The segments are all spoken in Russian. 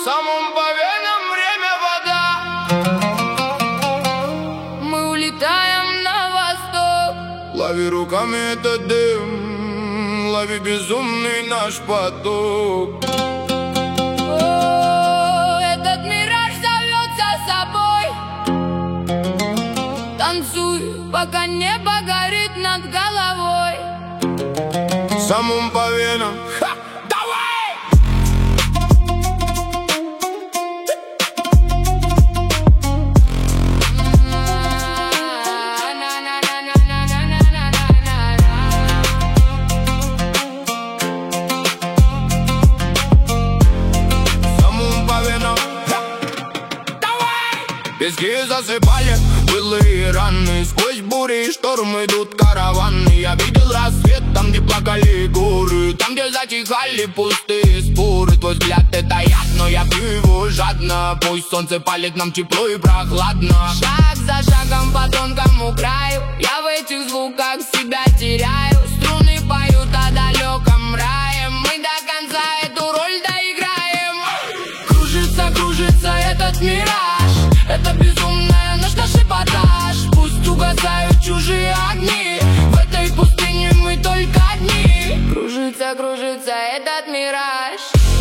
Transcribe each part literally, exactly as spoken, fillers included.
Самым по венам время вода. Мы улетаем на восток. Лови руками этот дым, лови безумный наш поток. О, этот мираж зовет за собой. Танцуй, пока небо горит над головой. Самым по венам. Ха! Пески засыпали былые раны. Сквозь бури и штормы идут караваны. Я видел рассвет там, где плакали горы, там, где затихали пустые споры. Твой взгляд это яд, но я пью его жадно. Пусть солнце палит нам тепло и прохладно. Шаг за шагом по тонкому краю, я в этих звуках себя теряю. Струны поют о далеком рае. Мы до конца эту роль доиграем. Кружится, кружится этот мираж. Это безумная наш наш эпатаж. Пусть угасают чужие огни. В этой пустыне мы только одни. Кружится, кружится этот мираж.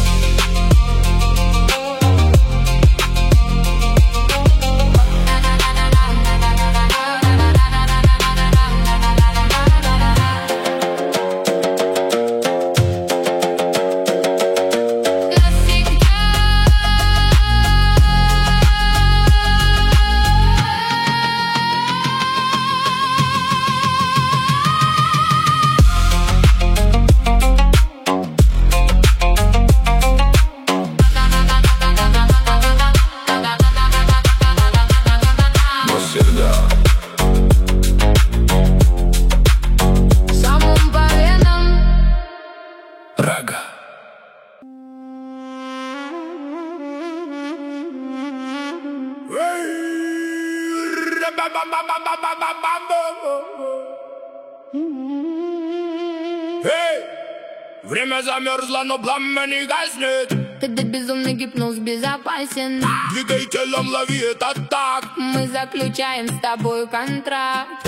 Эй! Время замерзло, но пламя не гаснет. Этот безумный гипноз безопасен. Двигай телом, лови этот так. Мы заключаем с тобой контракт.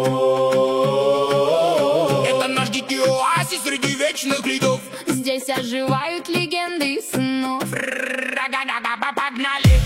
Это наш дикий оазис среди вечных льдов. Здесь оживают легенды и снов. Погнали!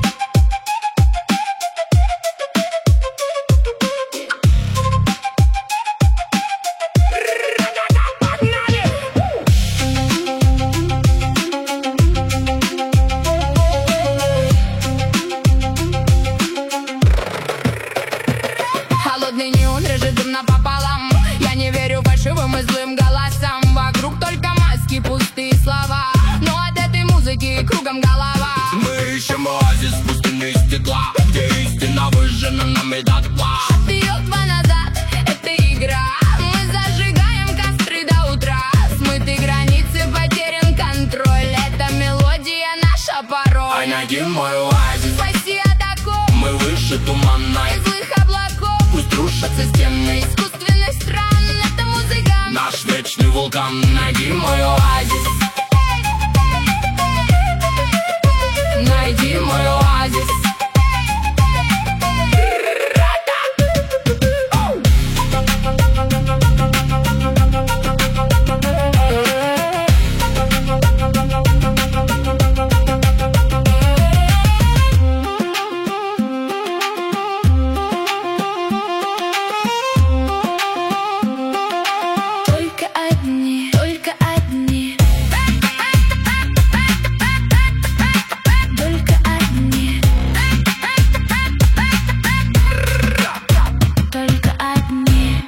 Холодный неон режет дым напополам. Я не верю фальшивым и злым голосам. Вокруг только маски, пустые слова. Но от этой музыки кругом голова. Мы ищем оазис пустыни стекла, где истина выжжена нами дотла. Вперед, два назад, это игра. Мы зажигаем костры до утра. Смыты границы, потерян контроль. Это мелодия, наша пароль. Ай, найди мой оазис, спаси от оков. мы выше туманной. Из злых облаков Пусть рушатся стены искусственных стран. Это музыка, наш вечный вулкан. Найди мой оазис, найди мой оазис. Только одни, только одни, только одни, только одни.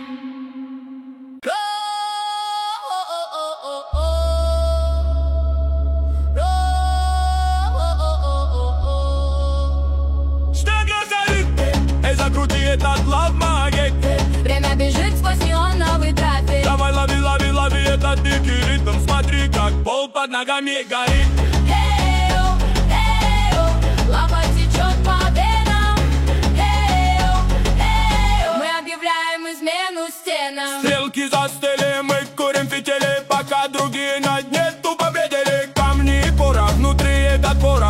что говорит? Эй, закрути этот лав-магик. Время бежит сквозь неоновый трафик. Давай лови, лови, лови этот дикий ритм. Смотри, как пол под ногами горит. Эй-о, эй-о, лава течет по венам. Эй-о, эй-о, мы объявляем измену стенам. Стрелки застыли, мы курим фитили, пока другие на дне тупо бредили. Камни и порох, внутри этот порох.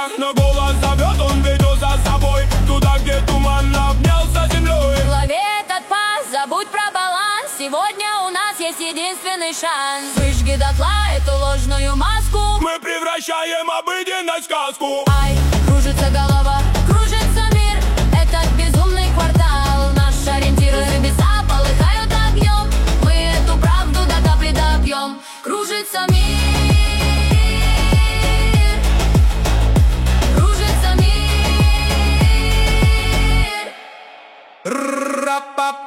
ушах, но голос зовет, он ведет за собой туда, где туман обнялся землей. Лови этот пас, забудь про баланс. Сегодня у нас есть единственный шанс. Выжги дотла эту ложную маску. Мы превращаем обыденность в сказку. Ай, кружится голова, кружится мир. Этот безумный квартал, наш ориентир. Небеса полыхают огнем. Мы эту правду до капли допьем. Кружится мир. Кружится мир. Ра-па-па.